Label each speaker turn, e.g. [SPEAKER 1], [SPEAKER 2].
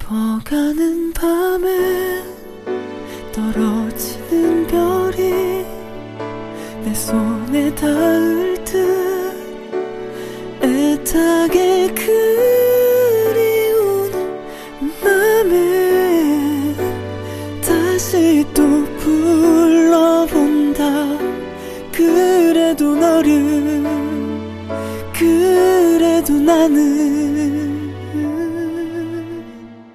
[SPEAKER 1] 깊어가는 밤에 떨어지는 별이 내 손에 닿을 듯 애타게 그리운 맘에 다시 또 불러본다. 그래도 너를, 그래도 나는